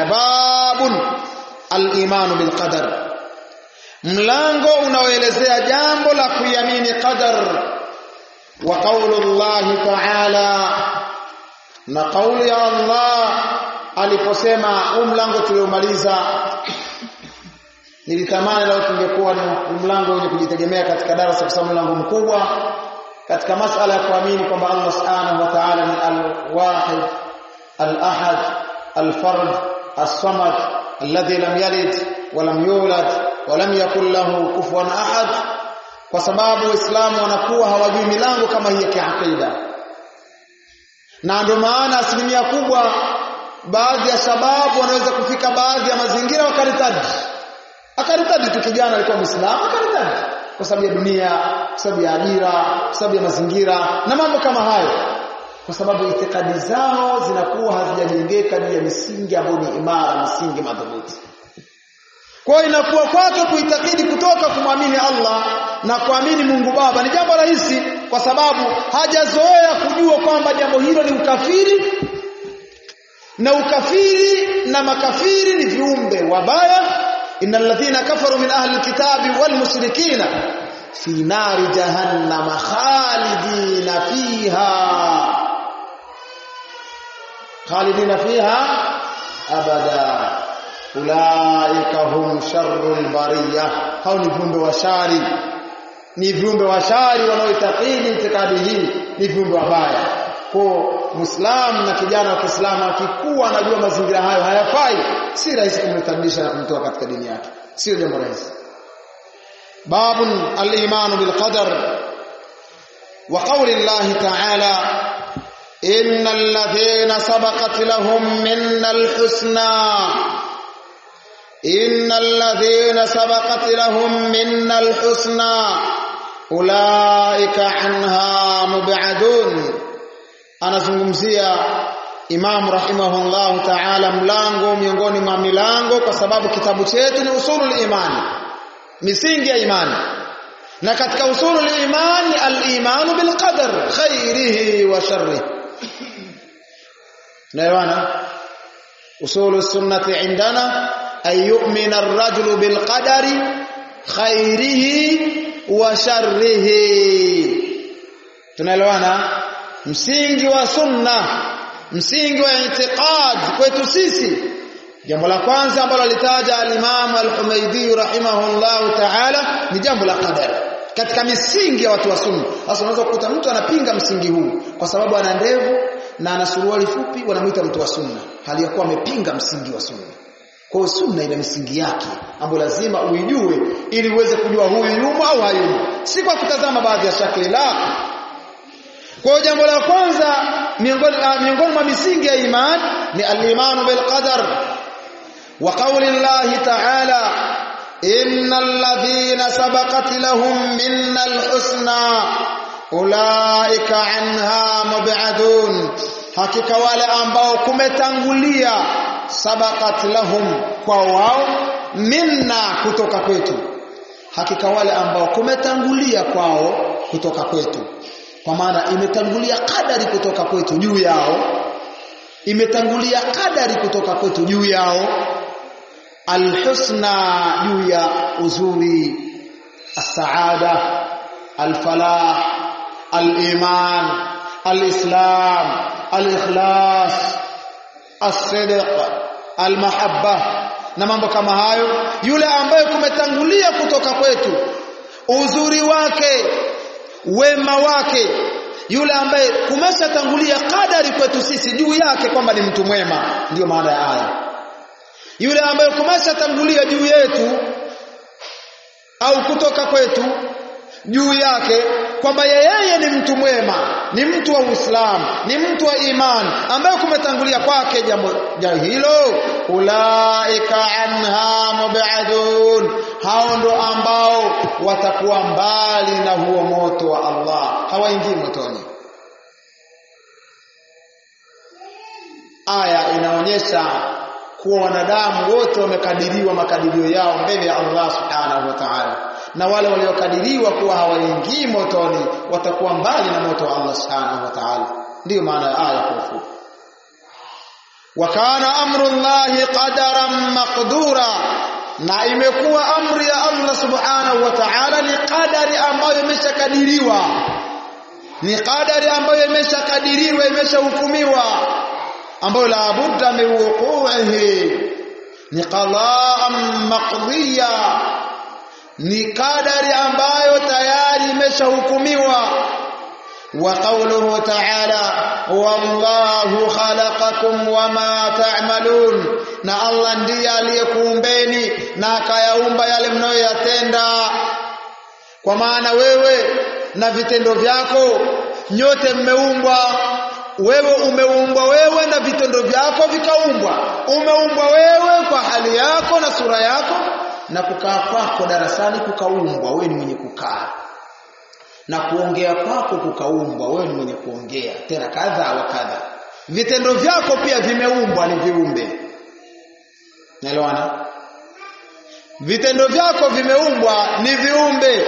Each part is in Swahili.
babun al-iman bil qadar, mlango unaoelezea jambo la kuiamini qadar. Wa qaulullahi ta'ala, na kauli ya Allah aliposema, mlango tuliomaliza nilitamani leo tungekuwa ni mlango wenye kujitegemea katika darasa, kwa sababu mlango mkubwa katika masala ya kuamini kwamba Allah subhanahu wa ta'ala ni al-wahid al-ahad al-fard as-samad alladhi lam yalid wa lam yulad wa lam yakul lahu kufuwan ahad, kwa sababu Waislamu wanakuwa hawajui milango kama hii ya kiakida. Na ndio maana asilimia kubwa, baadhi ya sababu wanaweza kufika baadhi ya mazingira akaritadi tu. Kijana alikuwa Muislamu akaritadi kwa sababu ya dunia, kwa sababu ya ajira, kwa sababu ya mazingira na mambo kama hayo, kwa sababu itikadi zao zinakuwa hazijajengeka juu ya misingi ambayo ni imara, misingi madhubuti. Kwa hiyo inakuwa kwake kuitakidi kutoka kumwamini Allah na kuamini Mungu Baba ni jambo rahisi, kwa sababu hajazoea kujua kwamba jambo hilo ni ukafiri, na ukafiri na makafiri ni viumbe wabaya. Innal ladhina kafaru min ahli alkitabi wal mushrikina fi nari jahannam khalidina fiha abada ulaika hum sharrul bariyah. Hao ni viumbe washari, ni viumbe washari wanaoitakidi itikadi hii, ni viumbe wabaya. Kwa Muislamu na kijana wa Kiislamu akikuwa anajua mazingira hayo hayafai, si rahisi kumrekebisha na kumtoa katika dini yake, sio jambo rahisi. Babun al-iman bil qadar. Wa qawli Allah ta'ala, innal ladhina sabaqat lahum minnal husna, innal ladhina sabaqat lahum minnal husna ulaika anha mub'adun. Anazungumzia Imam rahimahullah ta'ala mlango miongoni mwa milango, kwa sababu kitabu chetu ni usulul imani, misingi ya imani. Na katika usulul imani al-iman bil qadar khairihi wa sharrihi. Naelewana? Usulus sunnati indana ay yu'mina ar-rajulu bil qadari khairihi wa sharrihi. Tunaelewana? Msingi wa sunna, msingi wa itikad kwetu sisi, jambo la kwanza ambalo alitaja al-Imam al-Humaydi rahimahullah ta'ala ni jambo la qadar, katika misingi ya watu wa sunna. Sasa unaweza kukuta mtu anapinga msingi huu kwa sababu ana ndevu na ana suruali fupi, wanamuita mtu wa sunna, hali ya kuwa amepinga msingi wa sunna. Kwa sunna ina misingi yake ambayo lazima uijue ili uweze kujua huyu yumo au hayumo, si kwa kutazama baadhi ya shakli la. Kwa jambo la kwanza miongoni mwa misingi ya imani ni al-iman bil qadar. Wa qawli Allah ta'ala, innal ladhina sabaqat lahum minnal husna ulaika anha mub'adun, hakika wale ambao kumetangulia, sabaqat lahum kwa wao, minna kutoka kwetu, hakika wale ambao kumetangulia kwao kutoka kwetu, kwa maana imetangulia kadari kutoka kwetu juu yao, imetangulia kadari kutoka kwetu juu yao, alhusna juu ya uzuri, as-saada, al-falah, al-iman, al-islam, al-ikhlas, as-sidq, al-mahabba na mambo kama hayo. Yule ambaye kumetangulia kutoka kwetu uzuri wake, wema wake, yule ambaye kumeshatangulia kadari kwetu sisi juu yake kwamba ni mtu mwema, ndio maana ya aya. Yule ambaye kumeshatangulia juu yetu au kutoka kwetu juu yake kwamba yeye ni mtu mwema, ni mtu wa Uislamu, ni mtu wa imani, ambaye kumetangulia kwake jambo hilo, ulaika anha mub'adun, hao ndo ambao watakuwa mbali na huo moto wa Allah, hawaingii motoni. Aya inaonyesha kuwa wanadamu wote wamekadiriwa makadirio yao mbele ya Allah subhanahu wa ta'ala, na wale waliokadiriwa kuwa hawaingii motoni watakuwa mbali na moto wa Allah subhanahu wa ta'ala. Ndio maana ya aya kwa ufupi. wa kana amrullahi qadaran maqdura, na imekuwa amri ya Allah subhanahu wa ta'ala ni qadari ambayo imeshakadiriwa, ni qadari ambayo imeshakadiriwa, imeshahukumiwa, ambayo la budda min wuqu'ihi, ni qada'an maqdiya, ni qadari ambayo tayari imeshahukumiwa. Wa qawluhu ta'ala wallahu khalaqakum wama ta'malun, na Allah ndiye aliyekuumbeni na akayaumba yale mnayoyatenda. Kwa maana wewe na vitendo vyako nyote mmeumbwa. Wewe umeumbwa wewe na vitendo vyako vikaumbwa. Umeumbwa wewe kwa hali yako na sura yako, na kukaa kwako darasani kukaumbwa, wewe ni mwenye kukaa, na kuongea kwako kukaumbwa, wewe ni mwenye kuongea, tena kadha wa kadha. Vitendo vyako pia vimeumbwa, ni viumbe. Naelewana? Vitendo vyako vimeumbwa, ni viumbe.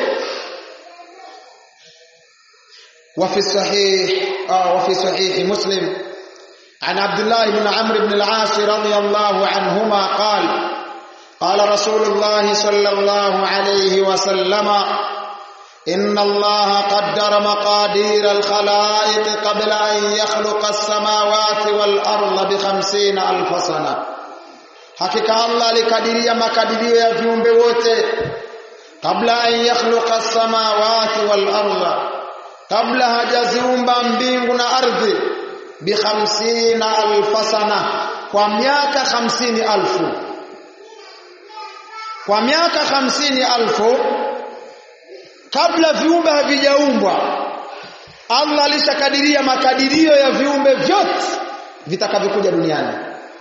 وفي صحيح مسلم عن عبد الله بن عمرو بن العاص رضي الله عنهما قال رسول الله صلى الله عليه وسلم إن الله قدر مقادير الخلائق قبل أن يخلق السماوات والأرض ب50,000 سنة. Hakika Allah alikadiria makadirio ya viumbe wote kabla an yakhluqa as-samawati wal arda, kabla hajaziumba mbingu na ardhi, bi50,000 sana, kwa miaka 50,000. Kwa miaka 50,000 kabla viumbe havijaumbwa, Allah alishakadiria makadirio ya viumbe vyote vitakavyokuja duniani.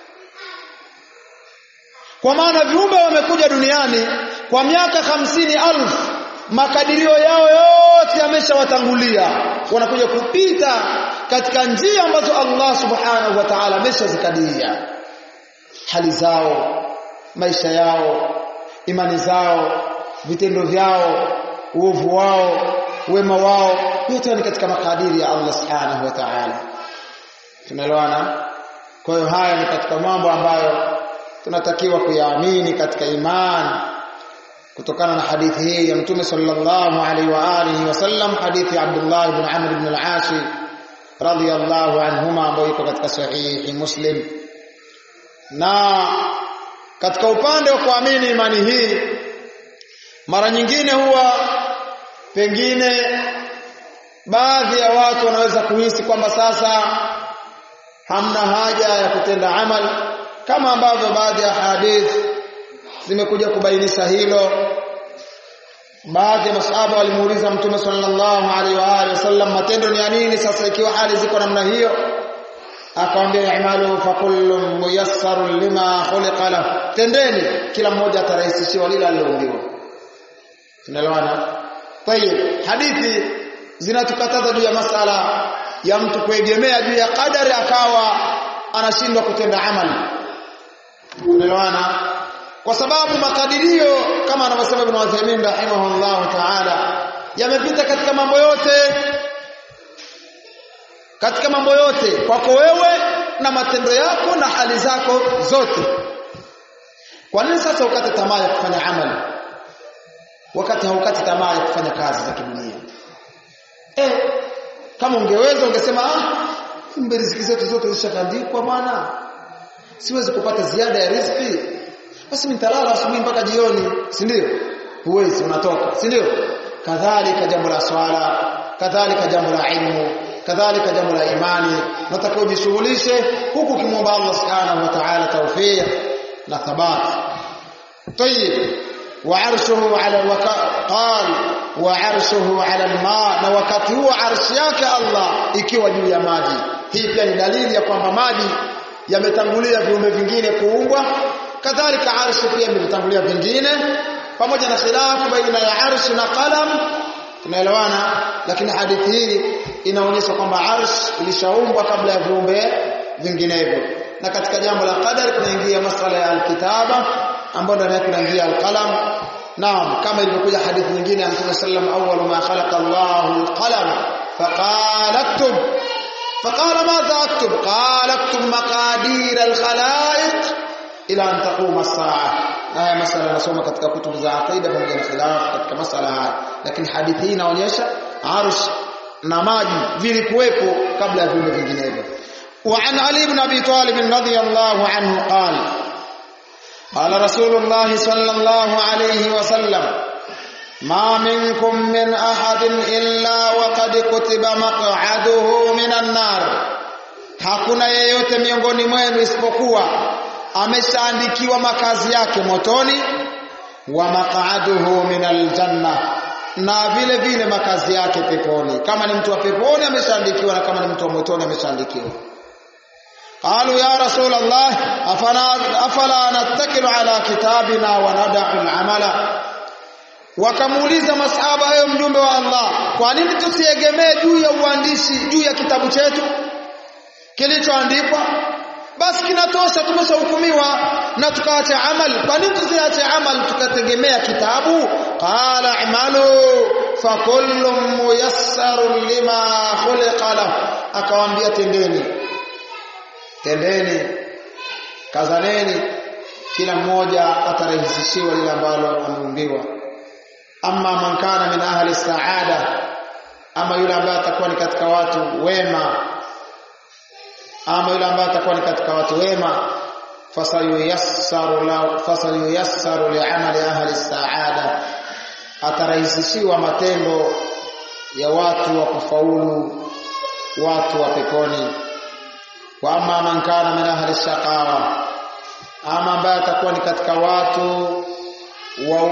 Kwa maana viumbe wamekuja duniani kwa miaka 50,000, makadirio yao yote yameshawatangulia, wanakuja kupita katika njia ambazo Allah subhanahu wa ta'ala ameshazikadiria. Hali zao, maisha yao, imani zao, vitendo vyao, uovu wao, wema wao, yote ni katika makadiri ya Allah subhanahu wa ta'ala. Tunaelewana? Kwa hiyo haya ni katika mambo ambayo tunatakiwa kuyaamini katika imani, kutokana na hadithi hii ya Mtume sallallahu alaihi wa alihi wasallam, hadithi ya Abdullah ibn Amr ibn al-As radhiyallahu anhuma, ambayo iko katika sahihi Muslim. Na katika upande wa kuamini imani hii, mara nyingine huwa pengine baadhi ya watu wanaweza kuhisi kwamba sasa hamna haja ya kutenda amali, kama ambavyo baadhi ya hadithi zimekuja kubainisha hilo. Baadhi ya masahaba walimuuliza Mtume sallallahu alaihi wa alihi wasallam, matendo ni ya nini sasa ikiwa hali ziko namna hiyo? Akawaambia, i'malu fa kullun muyassarun lima khuliqa lahu, tendeni, kila mmoja atarahisishiwa lile aliloumbiwa. Tunaelewana? Tayeb, hadithi zinatukataza juu ya masala ya mtu kuegemea juu ya kadari akawa anashindwa kutenda amali. Tunaelewana? Kwa sababu makadirio kama anavyosema Ibn Uthaymeen rahimahullah ta'ala yamepita katika mambo yote, katika mambo yote, kwako wewe na matendo yako na hali zako zote. Kwa nini sasa ukate tamaa ya kufanya amali wakati haukati tamaa ya kufanya kazi za kidunia? Kama ungeweza ungesema kumbe riziki zetu zote zishakandikwa bwana, siwezi kupata ziada ya riziki, basi nitalala asubuhi mpaka jioni, si ndio? Huwezi, unatoka, si ndio? Kadhalika jambo la swala, kadhalika jambo la ilmu, kadhalika jambo la imani, nataka ujishughulishe huku kimwomba Allah subhanahu wa ta'ala tawfiq na thabat. Tayyib, wa arshuhu ala wa arshuhu ala alma, na wakati huo arshi yake Allah ikiwa juu ya maji. Hii pia ni dalili ya kwamba maji yametangulia viumbe vingine kuumbwa, kadhalika arshi pia imetangulia vingine, pamoja na khilafu baina ya arshi na qalam. Tunaelewana? Lakini hadithi hii inaonyesha kwamba arshi ilishaumbwa kabla ya viumbe vinginevyo. Na katika jambo la qadar tunaingia masala ya alkitaba, ambapo ndani yake tunaingia alqalam. Naam, kama ilivyokuja hadithi nyingine ya Mtume sallam, awwalu ma khalaqa Allahu alqalam faqala aktub, فقال ماذا اكتب؟ قال اكتب مقادير الخلائق ila an taquma as-sa'a. Haya masala nasoma katika kutubu za aqida pamoja na khilaf katika masala haya, lakini hadithi hii inaonyesha arsh na maji vilikuwepo kabla ya viumbe vinginevyo. Wa an Ali ibn Abi Talib radhiyallahu anhu qala qala Rasulullah sallallahu alayhi wa sallam ma minkum min ahadin illa wa qad kutiba maq'aduhu minan nar, hakuna yeyote miongoni mwenu isipokuwa ameshaandikiwa makazi yake motoni, wa maq'aduhu minal janna, na vile vile makazi yake peponi. Kama ni mtu wa peponi ameshaandikiwa, na kama ni mtu wa motoni ameshaandikiwa. Qalu ya Rasulullah afala nattakilu ala kitabina wa nad'u al-amala, wakamuuliza masahaba, ewe mjumbe wa Allah, kwa nini tusiegemee juu ya uandishi, juu ya kitabu chetu kilichoandikwa? Basi kinatosha, tumeshahukumiwa na tukaacha amal. Kwa nini tusiache amal tukategemea kitabu? Qala amalu fa kullu muyassarun lima khuliqa lahu, akawaambia tendeni, kazaneni, kila mmoja atarahisishiwa lile ambalo ameumbiwa. Amma man kana min ahli saada, ama yule ambaye atakuwa ni katika watu wema, fasayuyassaru li'amali ahli saada, atarahisishiwa matendo ya watu wa kufaulu, watu wa peponi. Wa amma man kana min ahli shaqawa, ama ambaye atakuwa ni katika watu wa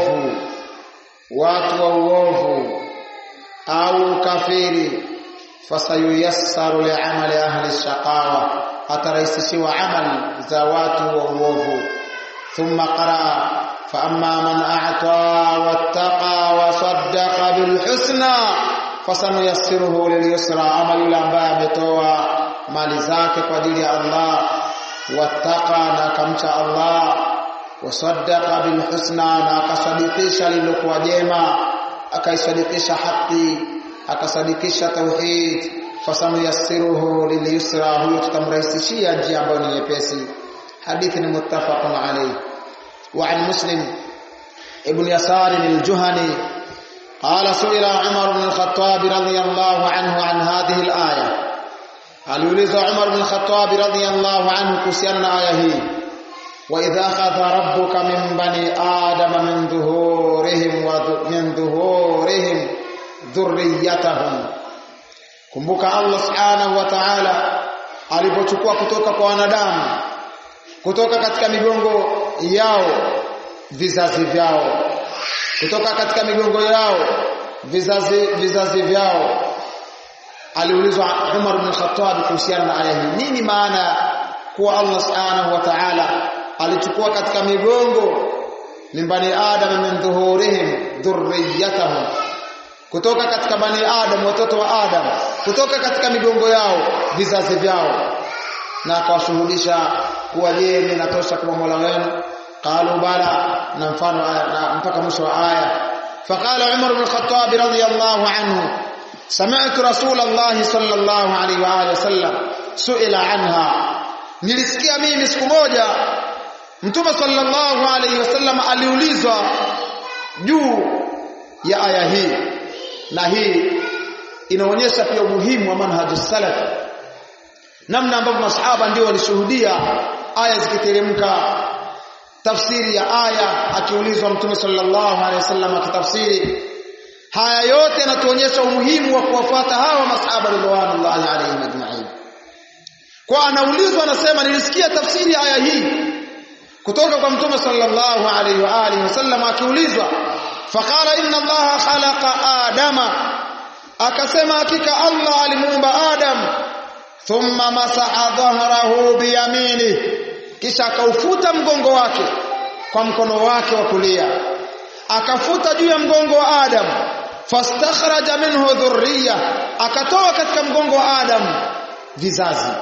uovu au kafiri, fasayuyassaru li'amali ahli shaqawa, atarahisishiwa amal za watu wa uovu. Thumma qaraa fa amma man a'ta wattaqa wa saddaqa bil husna fasanuyassiruhu lil yusra, ama yule ambaye ametoa mali zake kwa ajili ya Allah, wattaqa, na akamcha Allah, wasaddaqa bil husna, na akasadikisha lilokuwa jema, akaisadikisha haki, akasadikisha tauhid, fasanuyassiruhu lil yusra, huyo tutamrahisishia njia ambayo ni nyepesi. Hadithi ni muttafaqun alayhi. Wa an Muslim ibn Yasar al-Juhani qala su'ila Umar ibn al-Khattab radiyallahu anhu an hadhihi al-aya, aliuliza Umar ibn al-Khattab radiyallahu anhu kuhusiana na aya hii, wa idha akhadha rabbuka min bani adama min dhuhurihim dhurriyyatahum, kumbuka Allah subhanahu wa ta'ala alipochukua kutoka kwa wanadamu, kutoka katika migongo yao vizazi vyao, kutoka katika migongo yao vizazi vyao. Aliulizwa Umar ibn Khattab kuhusiana na aya hii, nini maana kuwa Allah subhanahu wa ta'ala alichukua katika migongo min bani adam min dhuhurihim dhurriyyatahum, kutoka katika bani Adam, watoto wa Adam, kutoka katika migongo yao vizazi vyao, na akawashuhudisha kuwa je, ninatosha kuwa Mola wenu? Qalu bala, na mfano mpaka mwisho wa aya. Faqala Umar ibn Khattab radiyallahu anhu sami'tu Rasulullah sallallahu alayhi wa alihi wasallam su'ila anha, nilisikia mimi siku moja Mtume sallallahu alayhi wasallam aliulizwa juu ya aya hii. Na hii inaonyesha pia umuhimu wa manhaju salaf, namna ambavyo masahaba ndio walishuhudia aya zikiteremka, tafsiri ya aya akiulizwa Mtume sallallahu alaihi wasallam akitafsiri. Haya yote yanatuonyesha umuhimu wa kuwafuata hawa masahaba radhiallahu alaihim ajma'in. Kwa anaulizwa, anasema nilisikia tafsiri ya aya hii kutoka kwa Mtume sallallahu alaihi wa alihi wasallam akiulizwa, faqala inna Allaha khalaqa Adama, akasema hakika Allah alimuumba Adam, thumma masaha dhahrahu biyamini, kisha akaufuta mgongo wake kwa mkono wake wa kulia, akafuta juu ya mgongo wa Adam, fastakhraja minhu dhurriya, akatoa katika mgongo wa Adam vizazi.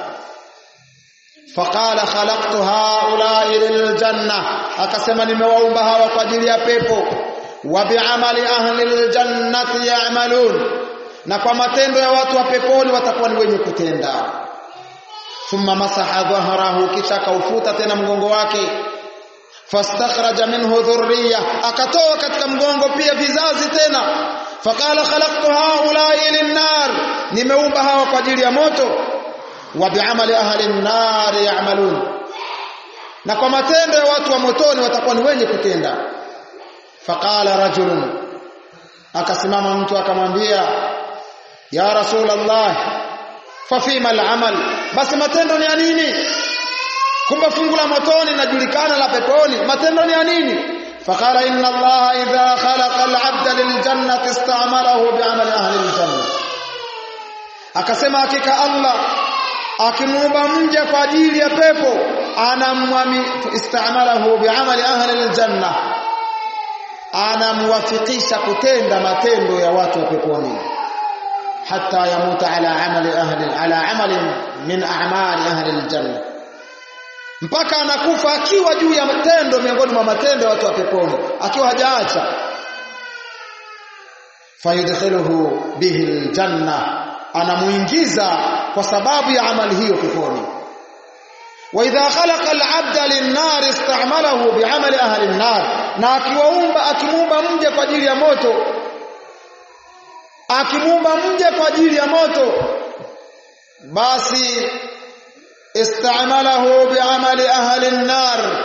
Faqala khalaqtu haula'i liljanna, akasema nimewaumba hawa kwa ajili ya pepo. Wa bi'amali ahli aljannati ya'malun, na kwa matendo ya watu wa peponi watakuwa ni wenye kutenda. Thumma masaha dhahrahu, kisha kaufuta tena mgongo wake. Fastakhraja minhu dhurriya, akatoa katika mgongo pia vizazi tena. Faqala khalaqtu haula'i lin-nar, nimeumba hawa kwa ajili ya moto. Wa bi'amali ahli an-nar ya'malun, na kwa matendo ya watu wa motoni watakuwa ni wenye kutenda. Faqala rajulun, akasimama mtu akamwambia, ya Rasulullah, fa fima al-amal, basi matendo ni ya nini? Kumbe fungu la motoni linajulikana, la peponi matendo ni ya nini? Faqala inna Allah idha khalaqa al-'abda lil-jannati ista'malahu bi'amali ahli al-jannah, akasema hakika Allah akimuumba mja kwa ajili ya pepo ista'malahu bi'amali ahli al-jannah, anamwafikisha kutenda matendo ya watu wa peponi, hatta yamuta ala amali min a'mali ahli al-jannah, mpaka anakufa akiwa juu ya matendo miongoni mwa matendo ya watu wa peponi, akiwa hajaacha. Fayudkhiluhu bihi al-janna, anamuingiza kwa sababu ya amali hiyo peponi. Wa idha khalaqa al-'abda lin-nar ista'malahu bi'amali ahli an-nar, na akimuumba mja kwa ajili ya moto, akimuumba mja kwa ajili ya moto, basi ista'malahu bi'amali ahli an-nar,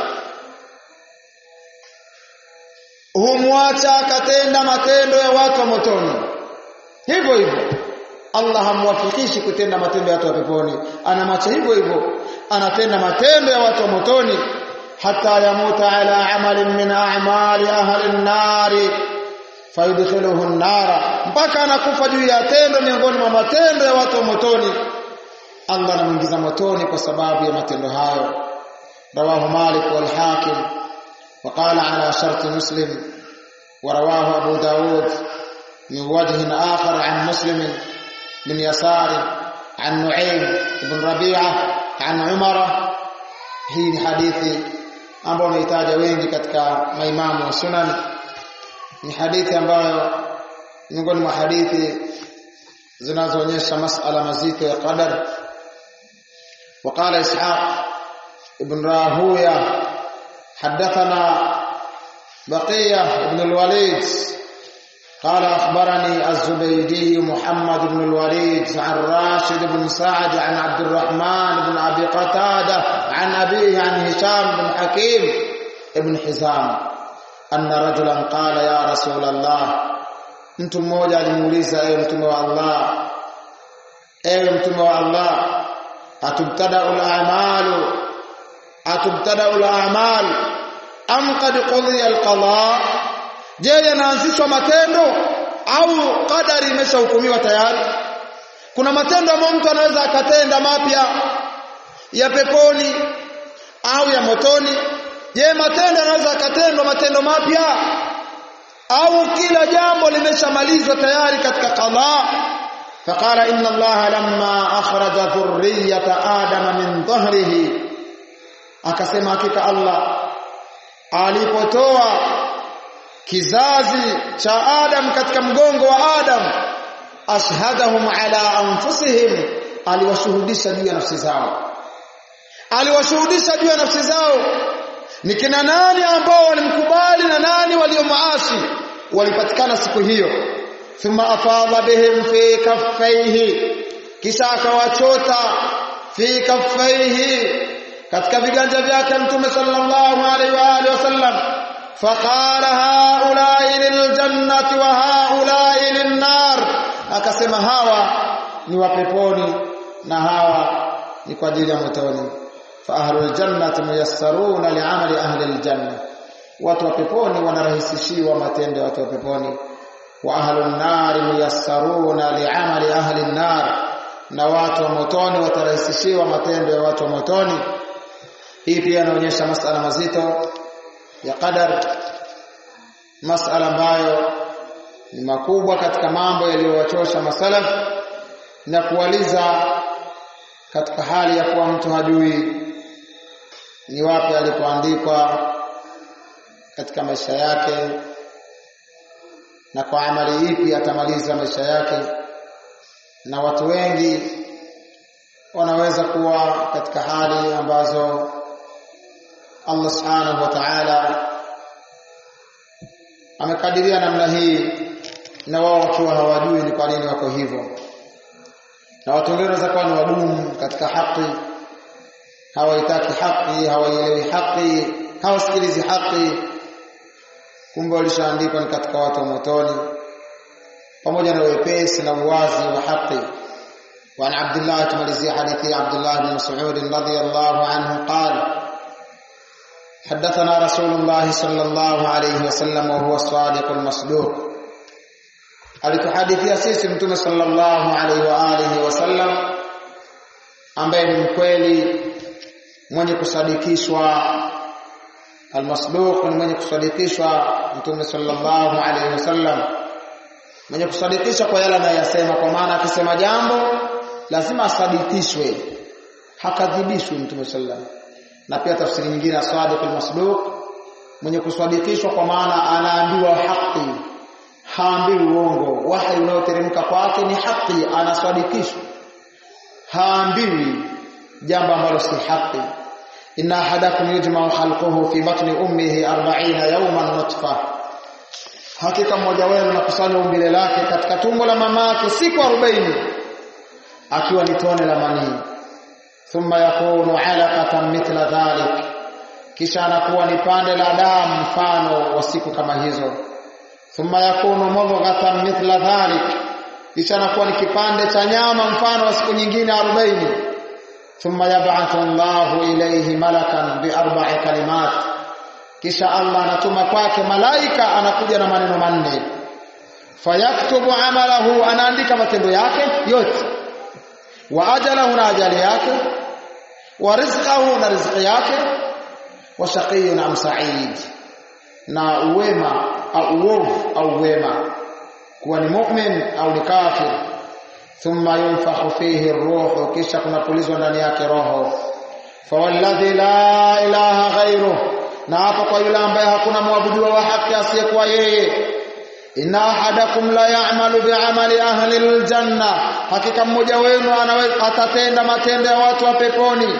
humwacha akatenda matendo ya watu wa motoni. Hivyo hivyo Allah hamwafikishi kutenda matendo ya watu wa peponi, anamwacha hivyo hivyo anatenda matendo ya watu wa motoni, hatta yamuta ala amalin min a'mali ahli an-nar fayudkhiluhu an-nar, mpaka anakufa juu ya tendo miongoni mwa matendo ya watu wa motoni, Allah anamuingiza motoni kwa sababu ya matendo hayo. Rawahu Malik wal Hakim wa qala ala shart Muslim, wa rawahu Abu Daud min wajhin akhar an Muslim من يسار عن نعيم بن ربيعة عن عمر. hii ni hadithi ambayo wamehitaja wengi katika maimamu wa sunan. Ni hadithi ambayo miongoni mwa hadithi zinazoonyesha masala mazito ya qadar. وقال إسحاق ابن راهوية حدثنا بقية بن الوليد قال أخبرني الزبيدي محمد بن الوليد عن راشد بن سعد عن عبد الرحمن بن أبي قتادة عن أبيه عن هشام بن حكيم ابن حزام أن رجلا قال يا رسول الله, mtu mmoja alimuuliza, ewe mtume wa Allah, ewe mtume wa Allah, atubtada'ul a'mal am qad qudiya al-qada, je, yanaanzishwa matendo au kadari imeshahukumiwa tayari? Kuna matendo ambayo mtu anaweza akatenda mapya ya peponi au ya motoni. Je, matendo anaweza akatendwa matendo mapya au kila jambo limeshamalizwa tayari katika qada? Faqala inna Allah lamma akhraja dhurriyyata adama min dhahrihi, akasema hakika Allah alipotoa kizazi cha Adam katika mgongo wa Adam, ashhadahum ala anfusihim, aliwashuhudisha juu ya nafsi zao. Aliwashuhudisha juu ya nafsi zao ni kina nani ambao walimkubali na nani waliomaasi, walipatikana siku hiyo. Thumma afadha bihim fi kaffaihi, kisha akawachota fi kaffaihi, katika viganja vyake Mtume sallallahu alaihi wa alihi wasallam. Faqala haula'i liljannati wa haula'i linnar, akasema hawa ni wa peponi na hawa ni kwa ajili ya motoni. Fa ahlul jannati muyassaruna li'amali ahli aljanna, watu wa peponi wanarahisishiwa matendo ya watu wa peponi. Wa ahlun nari muyassaruna li'amali ahli an-nar, na watu wa motoni watarahisishiwa matendo ya watu wa motoni. Hii pia inaonyesha masala mazito ya qadar, masala ambayo ni makubwa katika mambo yaliyowachosha masalaf na kuwaliza katika hali ya kuwa mtu hajui ni wapi alipoandikwa katika maisha yake na kwa amali ipi atamaliza maisha yake. na watu wengi wanaweza kuwa katika hali ambazo Allah Subhanahu wa Ta'ala amekadiria namna hii, na wao wakiwa hawajui ni kwa nini wako hivyo. Na watu wengine wanaweza kuwa ni wadumu katika haki, hawaitaki haki, hawaielewi haki, hawasikilizi haki, kumbe walishaandikwa ni katika watu wa motoni, pamoja na wepesi na uwazi wa haki. وعن عبد الله تمalizia hadithi ya Abdullah bin Mas'ud radhiyallahu anhu qala حدثنا رسول الله صلى الله عليه وسلم وهو الصادق المصدوق. alituhadithia sisi mtume sallallahu alaihi wa alihi wasallam ambaye ni mkweli mwenye kusadikishwa. Almasduq ni mwenye kusadikishwa, mtume sallallahu alaihi wasallam mwenye kusadikisha kwa yale anayosema, kwa maana akisema jambo lazima asadikishwe, hakadhibishwi mtume sallallahu. Na pia tafsiri nyingine as-sadiq al-masduq, mwenye kusadikishwa kwa maana anaambiwa haki, haambiwi uongo. Wahi unaoteremka kwake ni haki, anasadikishwa, haambiwi jambo ambalo si haki. inna ahadakum yujma'u khalquhu fi batni ummihi 40 yawman nutfa, hakika mmoja wenu anakusanya umbile lake katika tumbo la mamake siku 40 akiwa ni tone la manii. Thumma yakunu 'alaqatan mithla dhalik, kisha anakuwa ni pande la damu mfano wa siku kama hizo. Thumma yakunu mudghatan mithla dhalik, kisha anakuwa ni kipande cha nyama mfano wa siku nyingine 40. Thumma yab'athu Allahu ilayhi malakan bi 4 kalimat, kisha Allah anatuma kwake malaika, anakuja na maneno manne. Fayaktubu amalahu, anaandika matendo yake yote, wa ajalahu, na ajali yake, wa rizqahu, na riziki yake, wa shaqiyun am sa'id, na uwema au uovu au wema, kuwa ni mu'min au ni kafir. Thumma yunfakhu fihi ar-ruh, kisha kunapulizwa ndani yake roho. Fa walladhi la ilaha ghayruhu, na hapo kwa yule ambaye hakuna muabudiwa wa haki asiyekuwa yeye. Inna ahadakum la ya'malu bi'amali ahli al-janna, hakika mmoja wenu anaweza atatenda matendo ya watu wa peponi.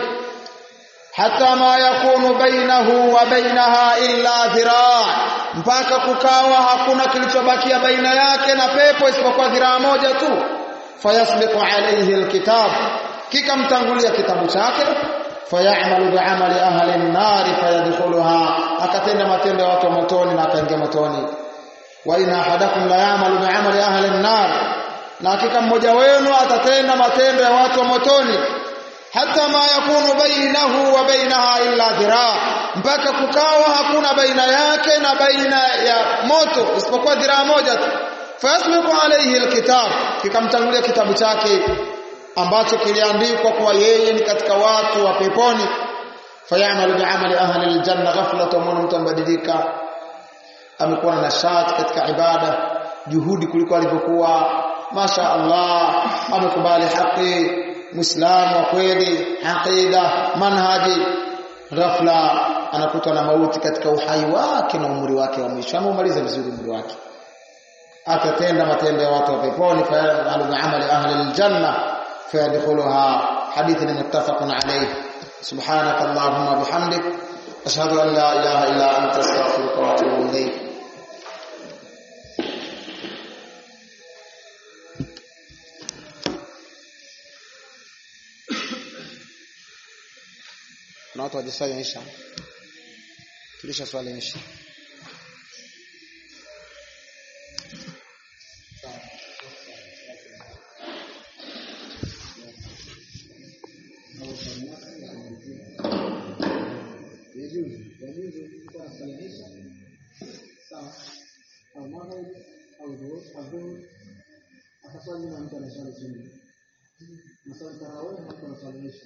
Hata ma yakunu bainahu wa bainaha illa dhiraa, mpaka kukawa hakuna kilichobakia baina yake na pepo isipokuwa dhiraa moja tu. Fayasbiqu alayhi al-kitab, kikamtangulia kitabu chake. Fayamalu bi'amali ahli an-nar fayadkhuluha, akatenda matendo ya watu wa motoni na akaingia motoni. Wa inna ahadakum la ya'malu bi'amali ahli an-nar, na hakika mmoja wenu atatenda matendo ya watu wa motoni. Hata ma yakunu bainahu wa bainaha illa dhiraa, mpaka kukawa hakuna baina yake na baina ya moto isipokuwa dhiraa moja tu. Fayasbiqu alayhi al-kitab, kikamtangulia kitabu chake ambacho kiliandikwa kwa yeye ni katika watu wa peponi. Fayamalu bi'amali ahli al-janna ghaflatan, mtu mbadilika, amekuwa na nashati katika ibada, juhudi kuliko alivyokuwa. Masha Allah, amekubali haki, muislamu wa kweli, aqida, manhaji. Ghafla anakuta na mauti katika uhai wake na umri wake wa mwisho, amemaliza vizuri umri wake, atatenda matendo ya watu wa peponi. Fayamalu bi'amali ahli al-janna fayadkhuluha. Hadithi ni muttafaqun alayh. Subhanaka Allahumma bihamdik, ashhadu an la ilaha illa anta, astaghfiruka wa atubu ilayk. Na watu wajisali insha. Tulisha swali insha. Sawa.